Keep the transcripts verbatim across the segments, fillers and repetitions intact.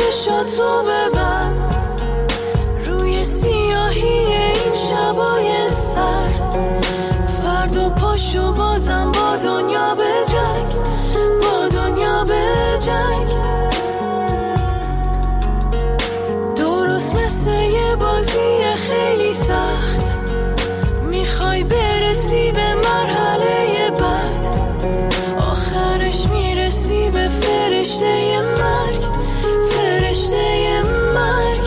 چشاتو ببند روی سیاهی این شبای سرد. فردا پاشو بازم با دنیا به جنگ، با دنیا به جنگ. درست مثل یه بازی خیلی سخت، میخوای برسی به مرحله بعد، آخرش میرسی به فرشته مرگ، فرشته مرگ.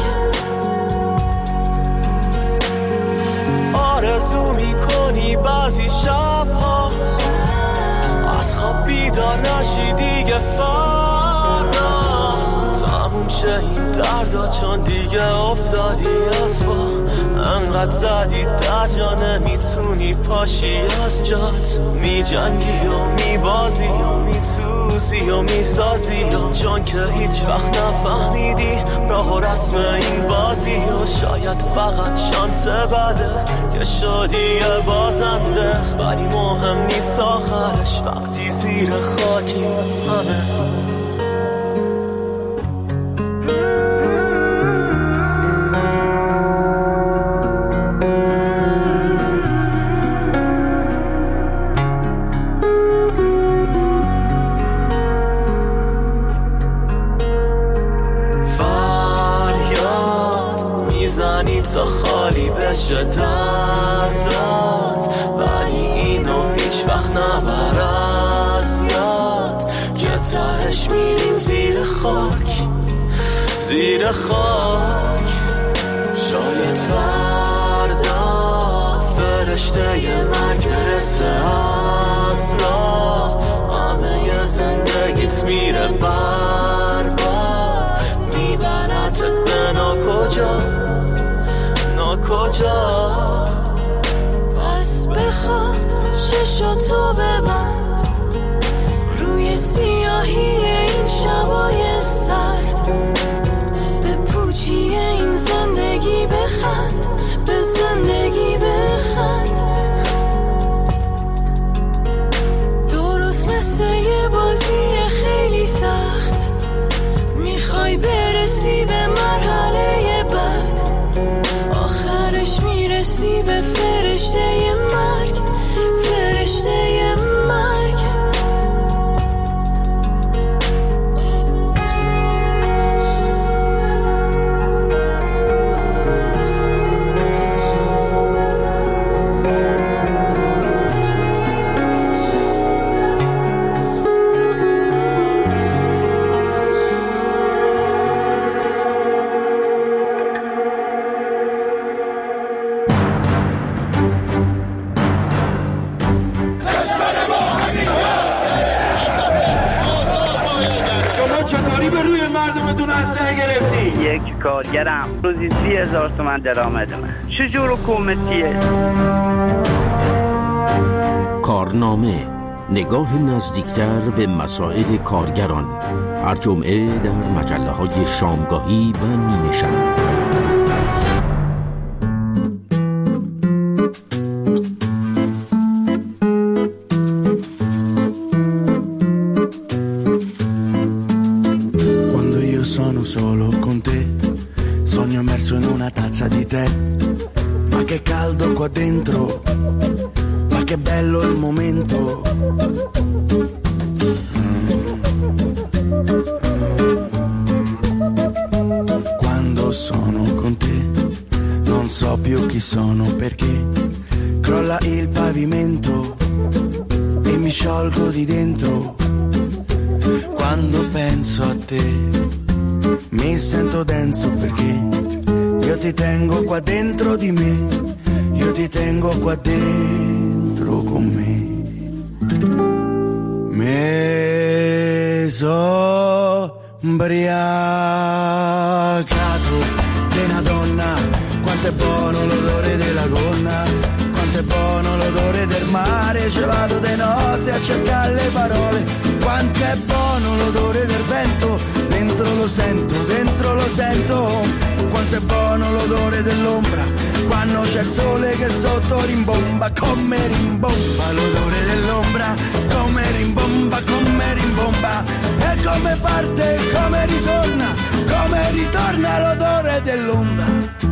آرزو میکنی بعضی شبها از خواب بیدار نشی دیگه، فردا تموم شه این دردا، چون دیگه افتادی از با انقدر زدی در جا نمیتونی پاشی از جات. می جنگی و می بازی و می سوزی و می سازی و چون که هیچ وقت نفهمیدی راه و رسم این بازی و شاید فقط شانس بده که شدی بازنده، ولی مهم نیست آخرش وقتی زیر خاکی همه. تا خالی بشه دردات، ولی اینو هیچ وقت نبر از یاد که تهش میریم زیر خاک، زیر خاک. شاید فردا فرشته ی مرگ برسه از راه، همه زندگیت میره برباد، میبرتت به ناکجا کجا. پس بخواه چشاتو ببند روی سیاهی این شبای سرد، به پوچی این زندگی بخند، به زندگی بخند. درست مثل یه بازی خیلی سخت، میخوای برسی به مرحله بعد، آخرش میرسی به فرشته مرگ، فرشته مرگ. یک کارگرم روزی سی هزار تومن درآمدمه، چجور حکومتیه؟ کارنامه، نگاه نزدیکتر به مسائل کارگران، هر جمعه در مجله های شامگاهی و نیمه شب. Solo con te, sogno immerso in una tazza di tè, ma che caldo qua dentro, ma che bello il momento. Quando sono con te, non so più chi sono perché crolla il pavimento e mi sciolgo di dentro. Quando penso a te mi sento denso perché io ti tengo qua dentro di me, io ti tengo qua dentro con me. Me so ubriacato di una donna, quanto è buono l'odore della gonna, quanto è buono l'odore del mare, ci vado di notte a cercare le parole, quanto è buono l'odore del vento, dentro lo sento, dentro lo sento, quanto è buono l'odore dell'ombra, quando c'è il sole che sotto rimbomba, come rimbomba l'odore dell'ombra, come rimbomba, come rimbomba, e come parte, come ritorna, come ritorna l'odore dell'onda.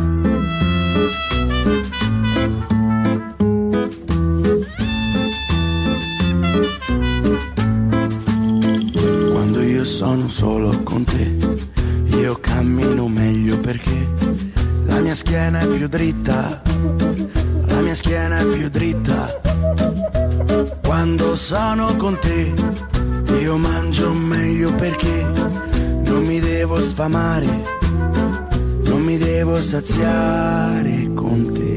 Quando io sono solo con te, io cammino meglio perché la mia schiena è più dritta, la mia schiena è più dritta. Quando sono con te, io mangio meglio perché non mi devo sfamare, non mi devo saziare con te.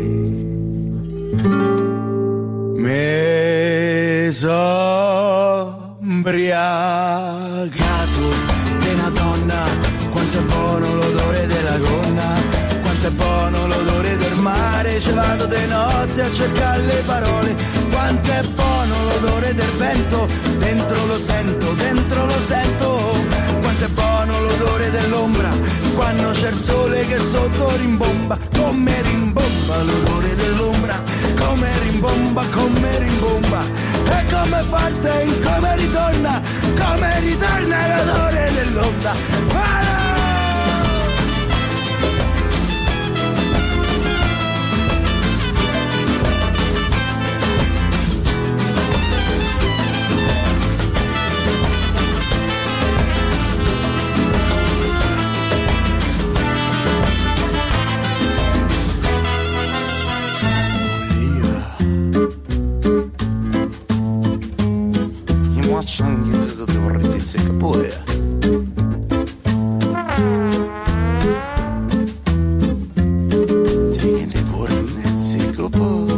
Me sono ubriacato di una donna, quanto è buono l'odore della gonna, quanto è buono l'odore del mare, ci vado di notte a cercare le parole, quanto è buono l'odore del vento, dentro lo sento, dentro lo sento, quanto è buono l'odore dell'ombra, quando c'è il sole che sotto rimbomba, come rimbomba l'odore dell'ombra, come rimbomba, come rimbomba, e come parte, e come ritorna, come ritorna l'odore dell'onda. Ah! Che poi tieni pure mezzi copo.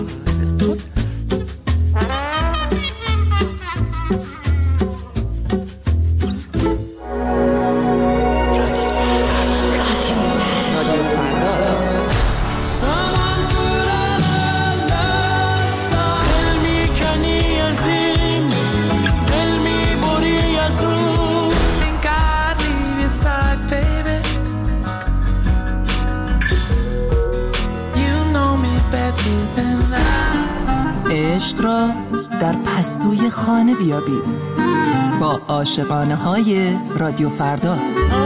عشق را در پستوی خانه بیابید با عاشقانه های رادیو فردا.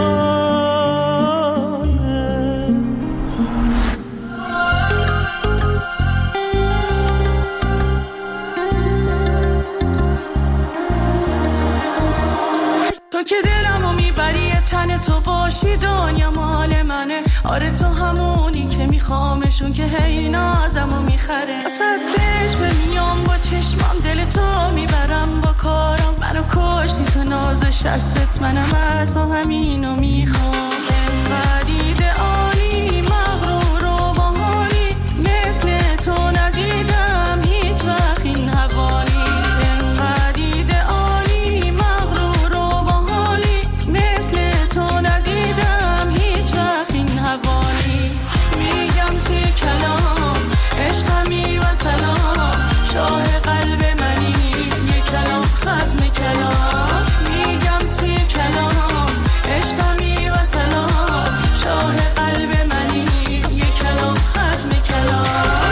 تو که دلمو میبری تن تو باشی دنیا مال منه، آره تو همونی که میخوامشون که هی نازمو میخره، اصلا چشم میام با چشمام دل تو میبرم با کارم، منو کشتی تو ناز شستت، منم از همینو میخوام. انقدر ایدئالی مغرور و باحالی، مثل تو ندیدم هیچ وقت این حوالی. انقدر ایدئالی مغرور و باحالی، مثل تو ندیدم هیچ وقت این حوالی. میگم توی کلام عشقمی و سلام، شاه قلب منی یه کلام ختم کلام. میگم توی کلام عشقمی و سلام، شاه قلب منی یه کلام ختم کلام.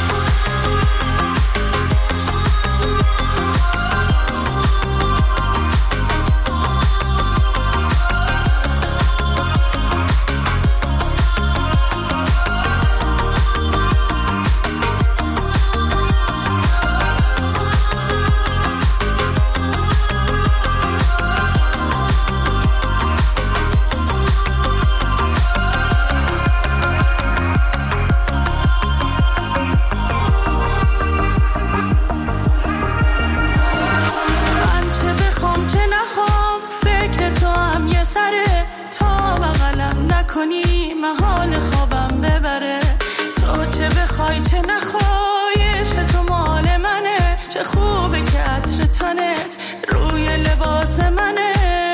کنی محال خوابم ببره، تو چه بخوای چه نخوای عشق تو مال منه، چه خوبه که عطر تنت روی لباس منه.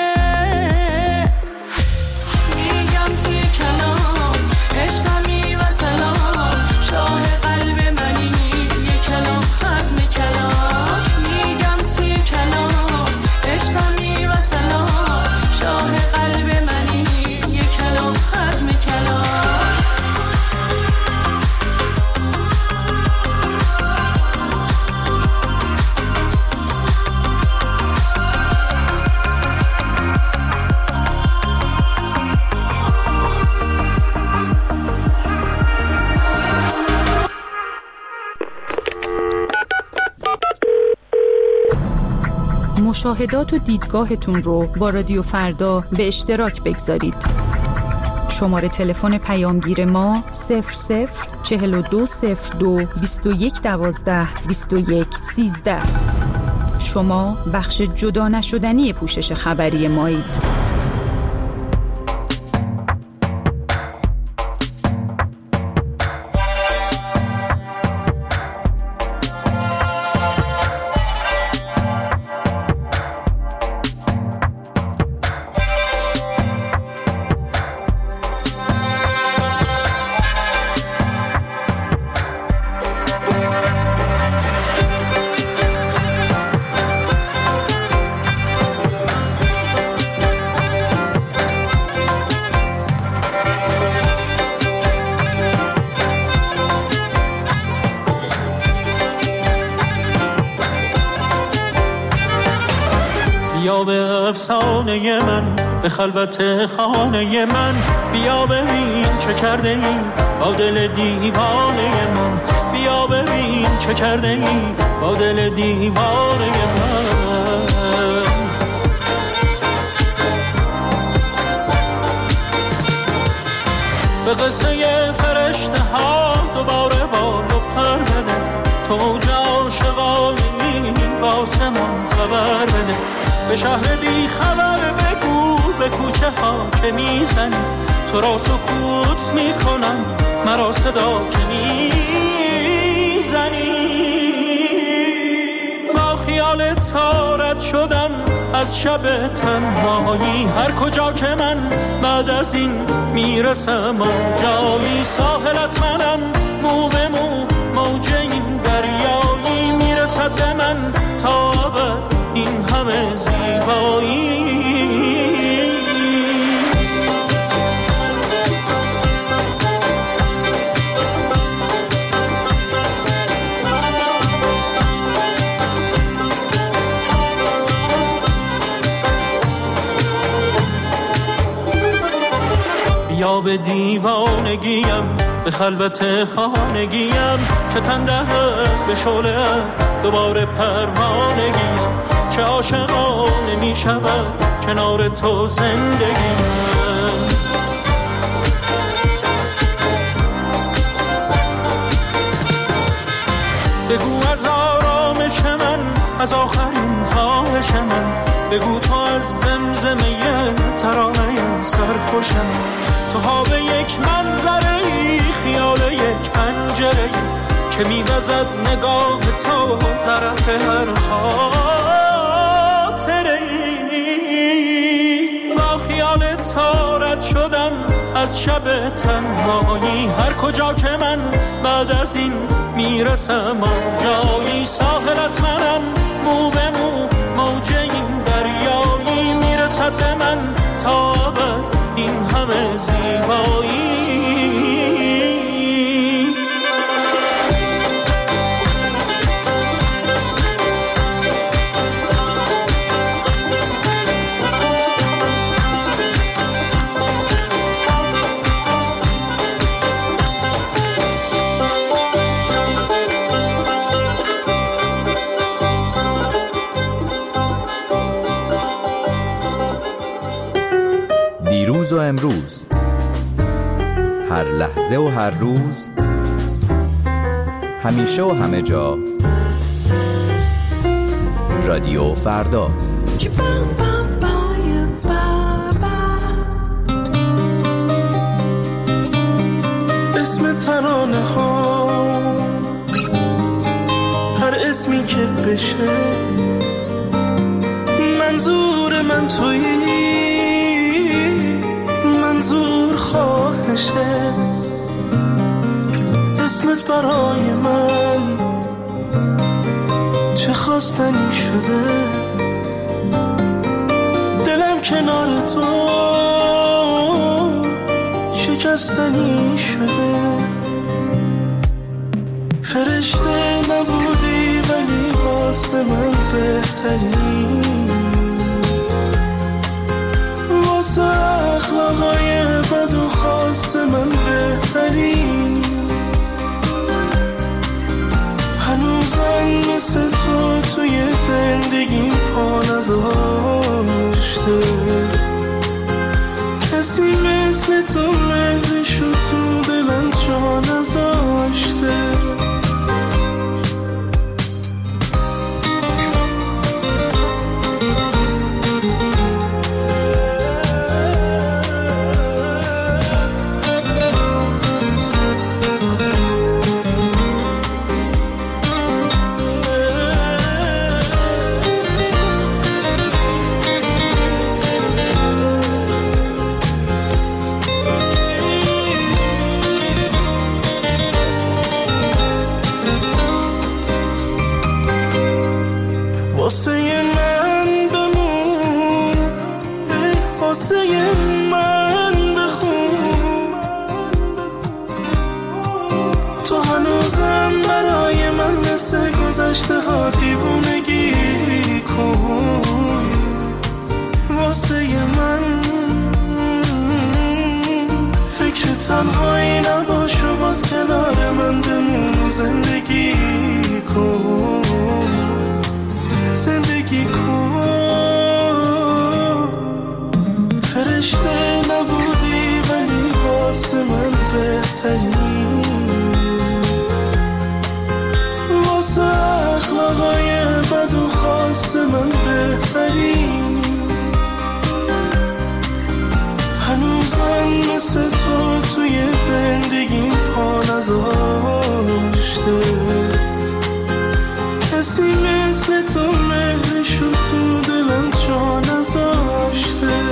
میگم توی کلام عشقمی و سلام، شاه قلب منی یه کلام ختم کلام. میگم توی کلام عشقمی و سلام، شاه قلب منی یه کلام ختم کلام. مشاهدات و دیدگاهتون رو با رادیو فردا به اشتراک بگذارید. شماره تلفن پیامگیر ما صفر صفر چهل و دو صفر دو بیست و یک دوازده بیست و یک سیزده. شما بخش جدا نشدنی پوشش خبری مایید. بیا به افسانه من، به خلوت خانه من، بیا ببین چه کرده ای با دل دیوانه من، بیا ببین چه کرده ای با دل دیوانه من. به قصه فرشته ها دوباره بال و پر بده، تو عاشقانی واسه من خبر بده، به شهر بی خبر بگو به کوچه ها که میزنی، تو را سکوت میکنم مرا صدا که میزنی. با خیال تارت شدم از شب تنهایی، هر کجا که من بعد از این میرسم آنجایی، ساحلت منم مو به مو موج این دریایی، میرسد به من تا ابد این همه زیبایی. بیا به دیوانگیم، به خلوت خانگیم، که تن دهد به شعله دوباره پروانگیم، چه عاشقانه می شود کنار تو زندگیم. بگو از آرامش من، از آخرین خواهش من، بگو تو از زمزمه ترانه سرخوشم، تو خواب یک منظره، خیال یک پنجره که می‌وزد نگاه تو طرف هر خاطره. با خیال تارت شدم از شب تنهایی، هر کجا که من بعد از این میرسم آنجایی، ساحلت منم مو به مو موج این دریایی، میرسد به من تا ابد این همه زیبایی. دیروز و امروز، هر لحظه و هر روز، همیشه و همه جا، رادیو فردا. اسم ترانه ها، هر اسمی که بشه، منظور من تویی، منظور خواهشه، اسمت برای من چه خواستنی شده، دلم کنار تو شکستنی شده. فرشته نبودی ولی واسه من بهتری، واسه اخلاقای بد و خاص من بهترین. هنوزم مثل تو توی زندگیم پا نزدم، نذاشته، کسی مثل تو مهرشو تو دلم جا نذاشته. واسه من بمون، واسه من بخون، تو هنوزم برای من مثل گذشته ها دیوونگی کن. واسه من فکر تنهایی نباش و باز کنار من بمون، زندگی کن، زندگی کن. فرشته نبودی ولی واسه من بهتری، واسه اخلاقای بد و خاص من بهتری. هنوزم مثل تو توی زندگیم پا نذاشته، کسی مثل تو مهرشو تو دلم جا نذاشته.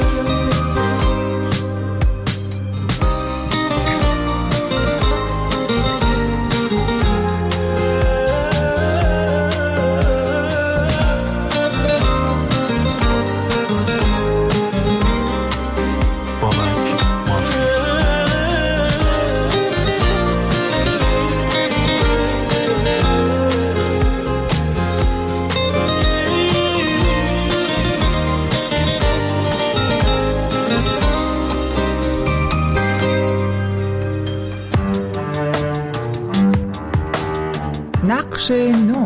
نقش نو.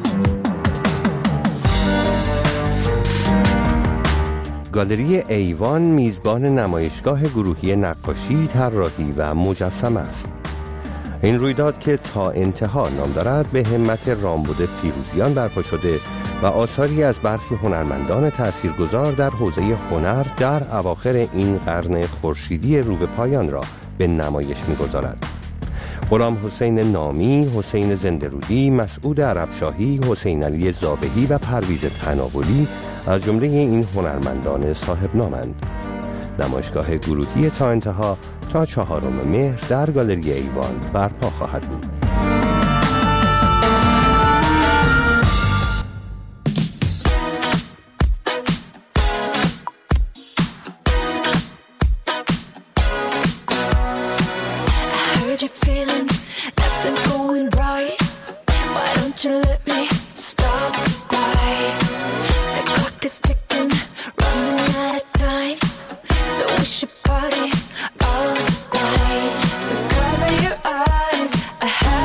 گالری ایوان میزبان نمایشگاه گروهی نقاشی، طراحی و مجسمه است. این رویداد که تا انتها نام دارد به همت رامبد فیروزیان برپا شده و آثاری از برخی هنرمندان تاثیرگذار در حوزه هنر در اواخر این قرن خورشیدی رو به پایان را به نمایش می‌گذارد. غلام حسین نامی، حسین زنده‌رودی، مسعود عربشاهی، حسین علی زابهی و پرویز تناولی از جمله این هنرمندان صاحب نامند. نمایشگاه گروهی تا انتها تا چهارم مهر در گالری ایوان برپا خواهد بود. I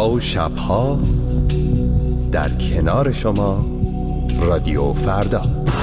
روزها و شبها در کنار شما رادیو فردا.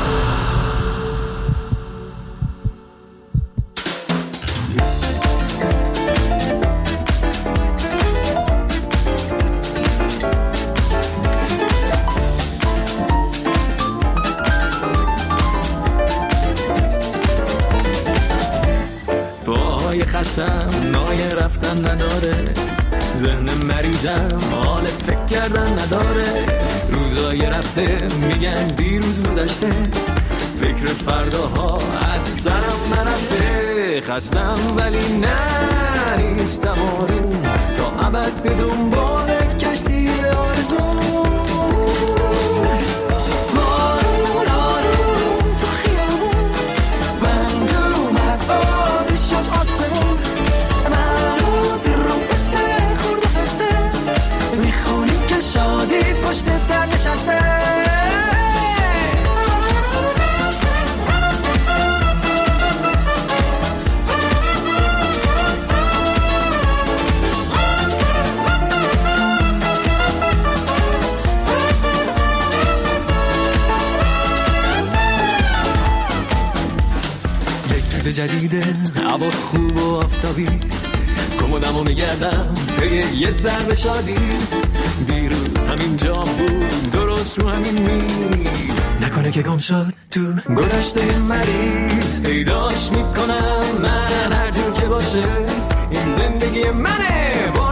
خستم نای رفتن نداره، ذهن مریضم حال فکر کردن نداره، روزای رفته میگن دیروز گذشته، فکر فرداها از سرم نرفته، خستم ولی نه نیستم آروم، تا ابد به دنبال کشتی آرزو. جدیده هوا خوب و آفتابی، کمودمو میگردم به یه ذره شادی، دیروز همین جا بود درست رو همین میز، نکنه که گم شد تو گذشته مریض، پیداش میکنم من هر جور که باشه، این زندگی منه.